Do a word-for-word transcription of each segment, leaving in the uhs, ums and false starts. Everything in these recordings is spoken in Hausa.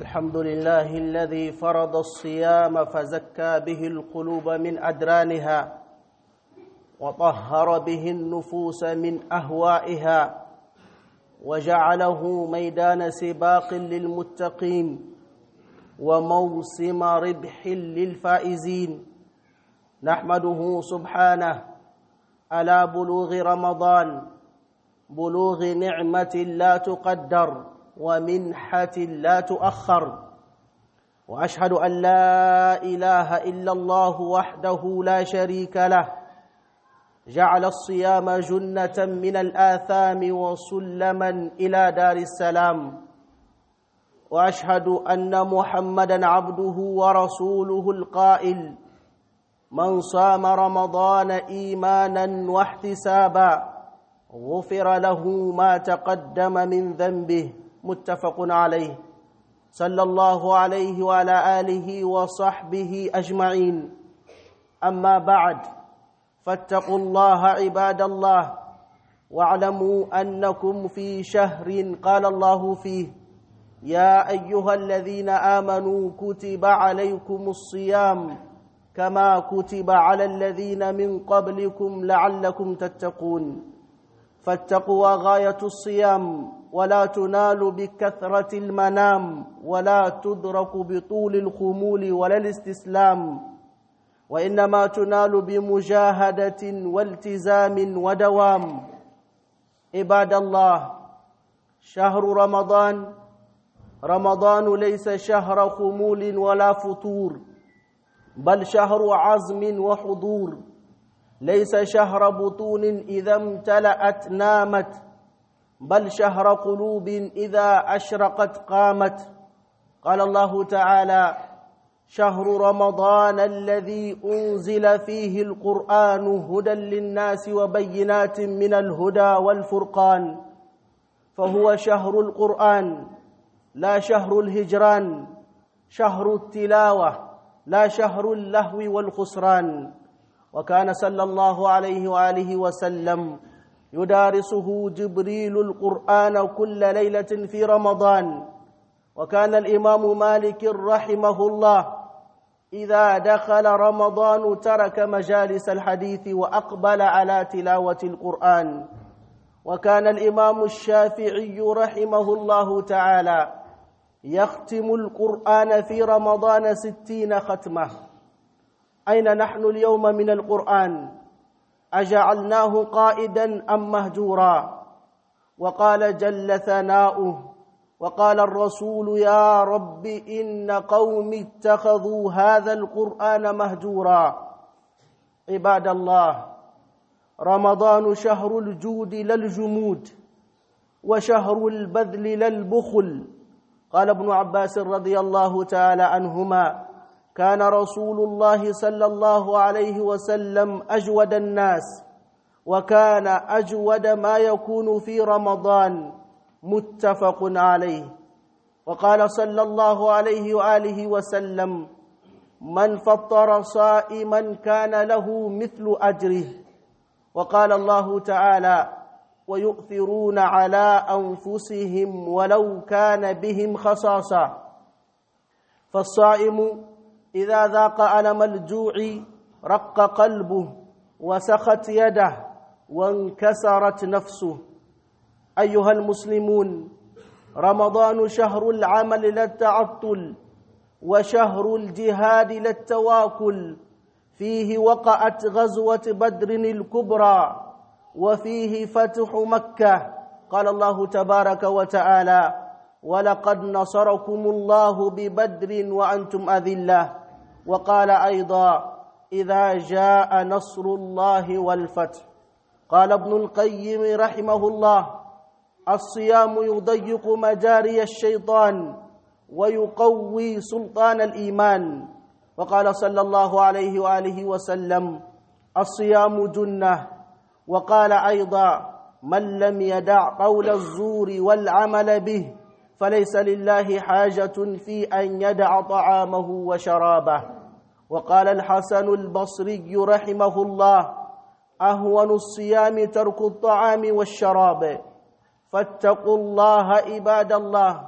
الحمد لله الذي فرض الصيام فزكى به القلوب من أدرانها وطهر به النفوس من أهوائها وجعله ميدان سباق للمتقين وموسم ربح للفائزين. نحمده سبحانه على بلوغ رمضان، بلوغ نعمة لا تقدر ومنحة لا تؤخر، وأشهد أن لا إله إلا الله وحده لا شريك له، جعل الصيام جنة من الآثام وسلما إلى دار السلام. وأشهد أن محمدًا عبده ورسوله القائل: من صام رمضان إيمانًا واحتسابًا غفر له ما تقدم من ذنبه. متفق عليه. صلى الله عليه وعلى آله وصحبه أجمعين. أما بعد، فاتقوا الله عباد الله، واعلموا أنكم في شهر قال الله فيه: يا أيها الذين آمنوا كتب عليكم الصيام كما كتب على الذين من قبلكم لعلكم تتقون. فالتقوى غاية الصيام، ولا تنال بكثرة المنام، ولا تدرك بطول الخمول ولا الاستسلام، وإنما تنال بمجاهدة والتزام ودوام. عباد الله، شهر رمضان رمضان ليس شهر خمول ولا فتور، بل شهر عزم وحضور. ليس شهر بطون إذا امتلأت نامت، بل شهر قلوب إذا أشرقت قامت. قال الله تعالى: شهر رمضان الذي أنزل فيه القرآن هدى للناس وبينات من الهدى والفرقان. فهو شهر القرآن، لا شهر الهجران، شهر التلاوة، لا شهر اللهو والخسران. وكان صلى الله عليه وآله وسلم يدارسه جبريل القرآن كل ليلة في رمضان. وكان الإمام مالك رحمه الله إذا دخل رمضان ترك مجالس الحديث وأقبل على تلاوة القرآن. وكان الإمام الشافعي رحمه الله تعالى يختم القرآن في رمضان ستين ختمة. أين نحن اليوم من القرآن؟ أجعلناه قائدا أم مهجورا؟ وقال جل ثناؤه: وقال الرسول: يا رب إن قوم اتخذوا هذا القرآن مهجورا. عباد الله، رمضان شهر الجود لا الجمود، وشهر البذل لا البخل. قال ابن عباس رضي الله تعالى عنهما: كان رسول الله صلى الله عليه وسلم أجود الناس، وكان أجود ما يكون في رمضان. متفق عليه. وقال صلى الله عليه وآله وسلم: من فطر صائما كان له مثل أجره. وقال الله تعالى: ويؤثرون على أنفسهم ولو كان بهم خصاصة. فالصائم إذا ذاق ألم الجوع رق قلبه وسخت يده وانكسرت نفسه. أيها المسلمون، رمضان شهر العمل لا التعطل، وشهر الجهاد لا التواكل. فيه وقعت غزوة بدر الكبرى، وفيه فتح مكة. قال الله تبارك وتعالى: ولقد نصركم الله ببدر وأنتم أذلة. وقال أيضا: إذا جاء نصر الله والفتح. قال ابن القيم رحمه الله: الصيام يضيق مجاري الشيطان ويقوي سلطان الإيمان. وقال صلى الله عليه وآله وسلم: الصيام جنة. وقال أيضا: من لم يدع قول الزور والعمل به فليس لله حاجة في أن يدع طعامه وشرابه. وقال الحسن البصري رحمه الله: أهون الصيام ترك الطعام والشراب. فاتقوا الله عباد الله،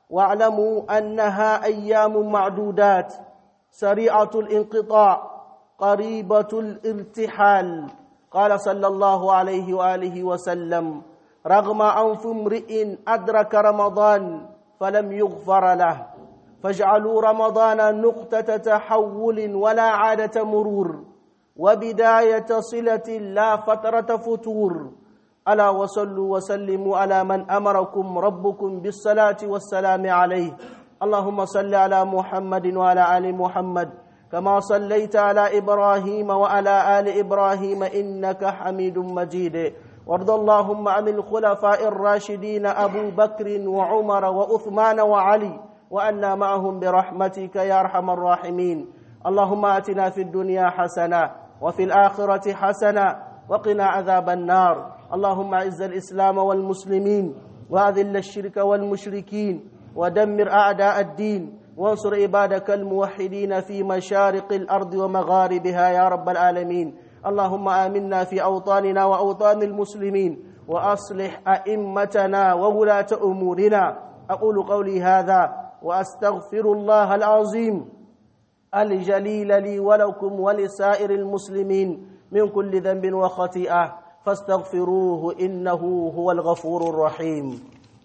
واعلموا أنها أيام معدودات سريعة الانقطاع قريبة الارتحال. قال صلى الله عليه وآله وسلم: رغم أنف امرئ أدرك رمضان فلم يغفر له، فاجعلوا رمضان نقطة تحول ولا عادة مرور، وبداية صلة لا فترة فتور. ألا وصلوا وسلموا على من أمركم ربكم بالصلاة والسلام عليه. اللهم صل على محمد وعلى آل محمد كما صليت على إبراهيم وعلى آل إبراهيم إنك حميد مجيد. وارض اللهم عن الخلفاء الراشدين أبو بكر وعمر وعثمان وعلي وأنا معهم برحمتك يا أرحم الراحمين. اللهم آتنا في الدنيا حسنة وفي الآخرة حسنة وقنا عذاب النار. اللهم أعز الإسلام والمسلمين وأذل الشرك والمشركين ودمر أعداء الدين وانصر عبادك الموحدين في مشارق الأرض ومغاربها يا رب العالمين. اللهم آمنا في أوطاننا وأوطان المسلمين وأصلح أئمتنا وولاة أمورنا. أقول قولي هذا وأستغفر الله العظيم الجليل لي ولكم ولسائر المسلمين من كل ذنب وخطيئة فاستغفروه إنه هو الغفور الرحيم.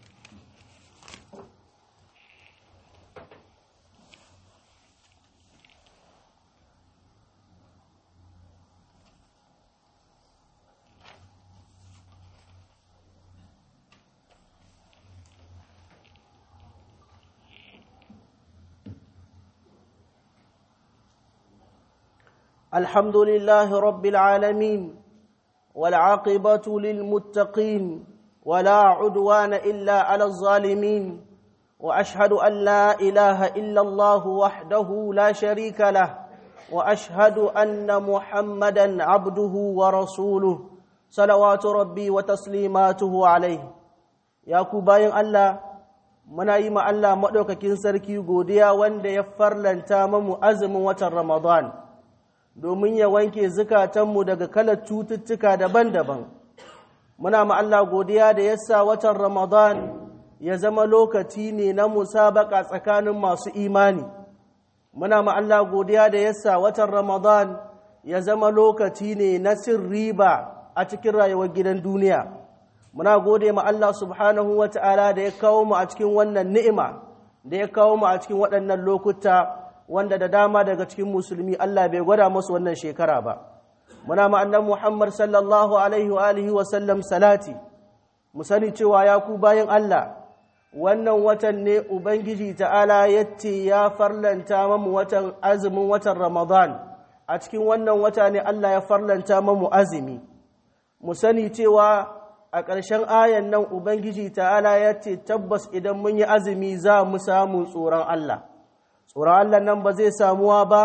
الحمد لله رب العالمين والعاقبة للمتقين ولا عدوان إلا على الظالمين، وأشهد أن لا إله إلا الله وحده لا شريك له، وأشهد أن محمدا عبده ورسوله صلوات ربي وتسليماته عليه. يا كوباين الله muna yi ma Allah maɗaukakin sarki godiya wanda ya farlanta mamu azumin watan Ramadan domin ya wanke zukatanmu daga kalar cututtuka daban-daban. Muna ma Allah godiya da yasa watan Ramadan ya zama lokaci ne na musabaka tsakanin masu imani. Muna ma Allah godiya da yasa watan Ramadan ya zama lokaci ne na cin riba a cikin rayuwar gidan duniya. Muna gode ma Allah subhanahu wa ta'ala da ya kawo mu a cikin wannan ni'ima, da ya kawo mu a cikin waɗannan lokuta wanda da dama daga cikin musulmi Allah bai gwada musu wannan shekara ba. Muna ma annabi Muhammad sallallahu alaihi wa alihi wa sallam salati. Mu sani cewa ya ku bayin Allah, wannan watan ne Ubangiji ta'ala yace ya farlanta mamu watan azumin watan Ramadan. A cikin wannan wata ne Allah ya farlanta mamu azumi. Mu sani cewa a ƙarshen ayan nan Ubangiji ta'ala ya ce tabbas idan mun yi azumi za mu samu tsoron Allah. Tsoron Allah nan ba zai samuwa ba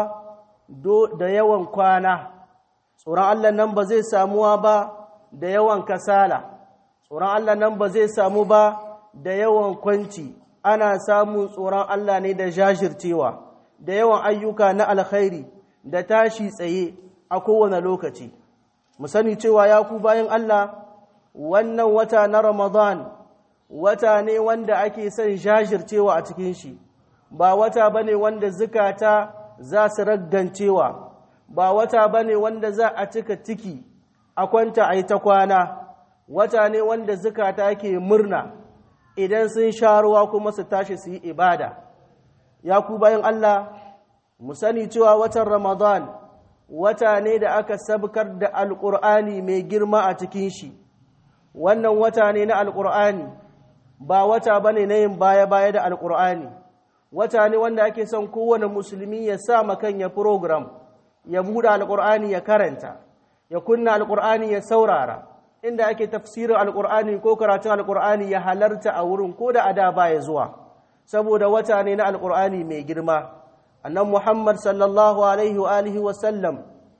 da yawan kwana, tsoron Allah nan ba zai samuwa ba da yawan kasala, tsoron Allah nan ba zai samu ba da yawan kwanci. Ana samun tsoron Allah ne da jajircewa, da yawan ayyuka na alkhairi, da tashi tsaye a kowane lokaci. Mu sani cewa ya ku bayan Allah, wannan wata na Ramadan wata ne wanda ake son jajircewa a cikin shi, ba wata bane wanda zukata za su raggancewa, ba wata bane wanda za a cika ciki a kwanta a yi ta kwana. Wata ne wanda zukata ke murna idan sun sha ruwa kuma su tashi su yi ibada. Ya ku bayan Allah, mu sani cewa watan Ramadan wata ne da aka sabkar da Alƙur'ani mai girma a cikin shi. Wannan wata ne na Alƙur'ani, ba wata bane na yin baya-baya da Alƙur'ani. Wata ne wanda ake son kowane musulmi ya sa makan ya program, ya buɗe Alƙur'ani ya karanta, ya kunna Alƙur'ani ya saurara, inda ake tafsirin Alƙur'ani ko karatun Alƙur'ani ya halarta a wurin ko da ada baya zuwa, saboda wata ne na Alƙur'ani mai girma. Annabi Muhammad sallallahu alaihi wa alihi wa sallam,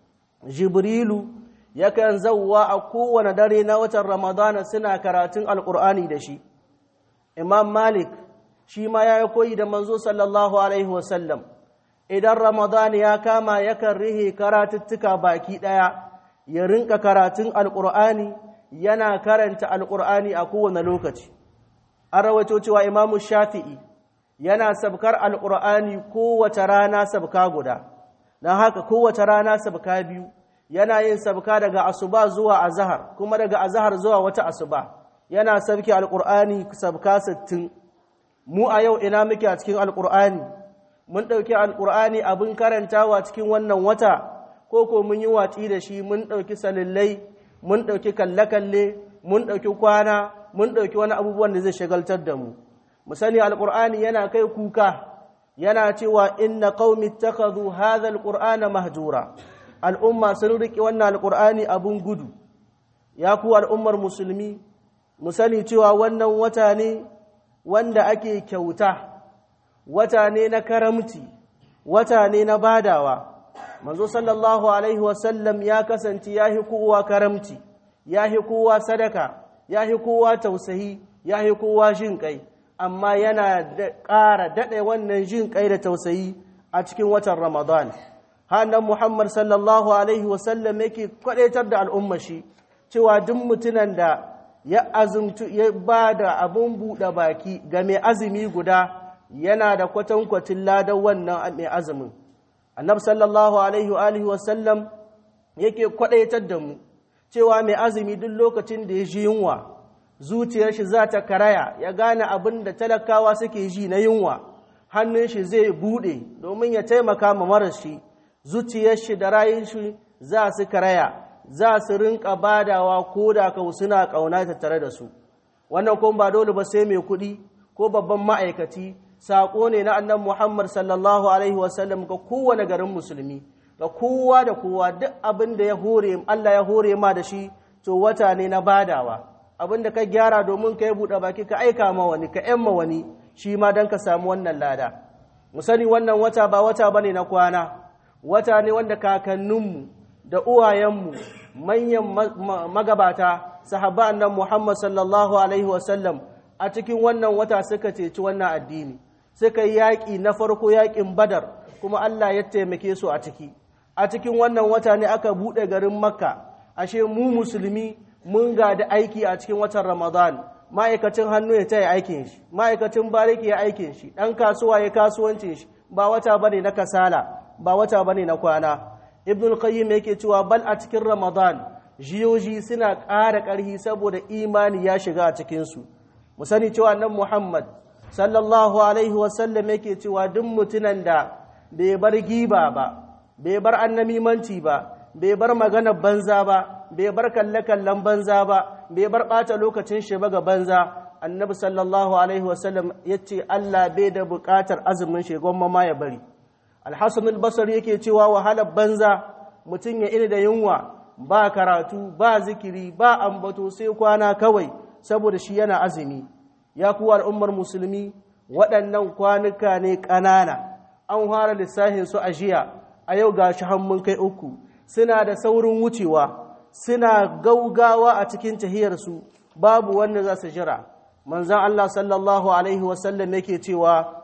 Jibrilu yakan zawwa a kowane dare na watan Ramadana suna karatun Alƙur'ani da shi. Imam Malik shi ma ya yi koyi da manzo sallallahu alaihi wa sallam, idan Ramadan ya kama yakan rihe karatuttuka baki ɗaya, ya rinka karatun Alƙur'ani, yana karanta Alƙur'ani a kowane lokaci. An rawaito cewa Imam Shafi'i yana sabkar alqur'ani kowace rana sabka guda dan haka kowace rana sabka biyu yana yin sabka daga asuba zuwa azhar kuma daga azhar zuwa wata asuba yana sabki alqur'ani sabka sittin. Mu a yau ina muke a cikin alqur'ani? Mun dauki alqur'ani abin karantawa cikin wannan wata ko ko mun yi watsi da shi, mun dauki salillai, mun dauki kalle-kalle, mun dauki kwana, mun dauki wani abubuwan da zai shagaltar da mu. Mu sani alqur'ani yana kai kuka, yana cewa inna qaumi ittakhadhu hadha alqur'ana mahjura. Al'umma sun riƙe wannan alqur'ani abun gudu. Ya ku al'ummar musulmi, mu sani cewa wannan wata ne wanda ake kyauta, wata ne na karamci, wata ne na badawa. Manzo sallallahu alaihi wasallam ya kasance yahi kowa karamci, yahi kowa sadaka, yahi kowa tausayi, yahi kowa jin kai, amma yana da ƙara daɗe wannan jin kai da tausayi a cikin watan Ramadan. Hannan Muhammad sallallahu alaihi wasallam yake kwadaitar da al'umma shi cewa duk mutunan da ya azumtu ya bada abun buɗe baki ga mai azumi guda yana da kwatankwacin ladan wannan mai azumin. Annabi sallallahu alaihi wa alihi wasallam yake kwadaitar da mu cewa mai azumi duk lokacin da ya ji yunwa zuciyar shi za ta karaya, ya gane abin da talakawa suke ji na yunwa, hannun shi zai bude domin ya taimaka ma maras shi, zuciyar shi da rayin shi za su karaya, za su rinka badawa ko da kau suna kauna ta tare da su. Wannan kuma ba dole ba sai mai kuɗi ko babban ma'aikaci, saƙo ne na annabi Muhammad sallallahu alaihi wasallam ga kowane garin musulmi, ga kowa da kowa. Duk abin da ya hore Allah ya hore ma da shi to wata ne na badawa. Abin da ka gyara domin ka yi buɗe baki ka aika ma wani, ka ‘yan ma wani, shi ma don ka samu wannan lada. Mu sani wannan wata ba wata bane na kwana, wata ne wanda kakanninmu da uwayenmu manyan magabata sahaba annabi Muhammad sallallahu alaihi wasallam a cikin wannan wata suka ceci wannan addini, suka yi yaƙi na farko yaƙin Badar, kuma Allah ya taimake su a ciki. A cikin wannan wata ne aka buɗe garin Makka. Ashe mu musulmi mun ga da aiki a cikin watan Ramadan. Ma'aikacin hannu ya ta yi aikin shi, ma'aikacin bariki ya aikin shi, ɗan kasuwa ya kasuwancin shi. Ba wata bane na kasala, ba wata bane na kwana. Ibnul Qayyim yake cewa bal a cikin Ramadan jiyoji suna ƙara ƙarhi saboda imani ya shiga a cikinsu. Mu sani cewa nan Muhammad sallallahu alaihi wasallam yake cewa duk mutunan da bai bar giba ba, bai bar annamimanci ba, bai bar magana banza ba, bai bar kalle-kallen banza ba, bai bar ɓata lokacin shi ba ga banza, annabi sallallahu alaihi wasallam ya ce Allah bai da buƙatar azumin shi gwamma ma ya bari. Al-Hasan al-Basri yake cewa wahalar banza mutum ya ina da yunwa, ba karatu, ba zikiri, ba ambato sai kwana kawai saboda shi yana azumi. Ya kuwa al'ummar musulmi, waɗannan kwanuka ne ƙanana, an fara lissafin su a jiya, a yau ga shi mun kai uku, suna da saurin wucewa, suna gaugawa a cikin tahiyarsu, babu wanda za su jira. Manzan Allah sallallahu alaihi wasallam yake cewa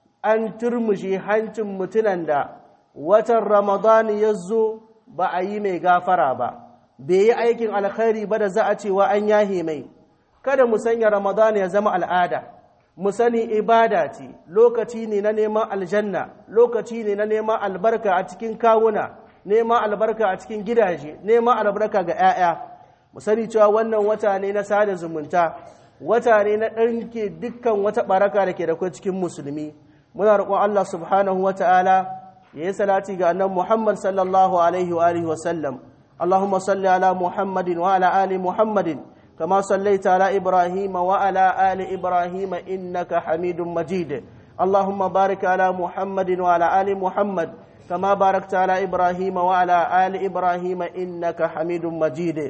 an turmushe hancin mutunan da watan Ramadan ya zo ba a yi mai gafara ba, bai yi aikin alkhairi ba da za a cewa an yahe mai. Kada mu sanya Ramadan ya zama al'ada, mu sani ibada ce, lokaci ne na neman aljanna, lokaci ne na neman albarka a cikin kawuna, neman albarka a cikin gidaje, neman albarka ga ‘ya'ya. Mu sani cewa wannan wata ne na sada zumunta, wata ne na ɗanke dukkan wata ɓaraka da ke da kai cikin musulmi. Muna roƙon Allah subhanahu wa ta'ala ya yi salati ga annabi Muhammad sallallahu alaihi wa alihi wa sallam. Allahumma salli ala Muhammadin wa ala ali Muhammadin kama sallaita ala Ibrahim wa ala ali Ibrahim innaka Hamidum Majid. Allahumma barik ala Muhammadin wa ala ali Muhammad kama barakta ala Ibrahim wa ala ali Ibrahim innaka Hamidum Majid.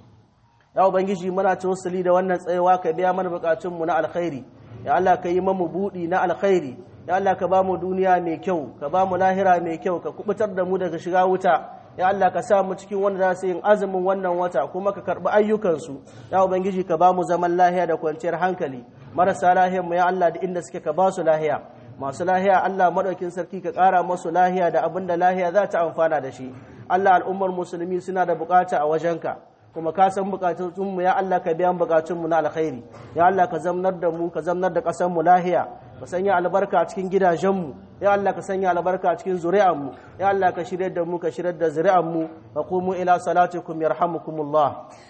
Ya Ubangiji muna tawassuli da wannan tsayawa ka biya mana bukatunmu na alkhairi. Ya Allah ka yi mamu buɗi na alkhairi. Ya Allah ka ba mu duniya mai kyau, ka ba mu lahira mai kyau, ka kubutar da mu daga shiga wuta. Ya Allah ka sa mu cikin wanda za su yin azumin wannan wata kuma ka karɓi ayyukansu. Ya Ubangiji ka ba mu zaman lahiya da kwanciyar hankali. Marasa lahiyar mu ya Allah da inda suke ka ba su lahiya. Masu lahiya Allah madaukin sarki ka ƙara masu lahiya da abin da lahiya za ta amfana da shi. Allah al'ummar musulmi suna da bukata a wajenka. kuma ka san bukatunmu ya Allah ka biyan bukatunmu na alkhairi ya Allah ka zamnar da mu ka zamnar da ƙasar mu lahiya ka sanya albarka a cikin gidajenmu ya Allah ka sanya albarka a cikin zuri'anmu ya Allah ka shirye da mu ka shirye da zuri'anmu wa qumu ila salatikum yarhamukumullah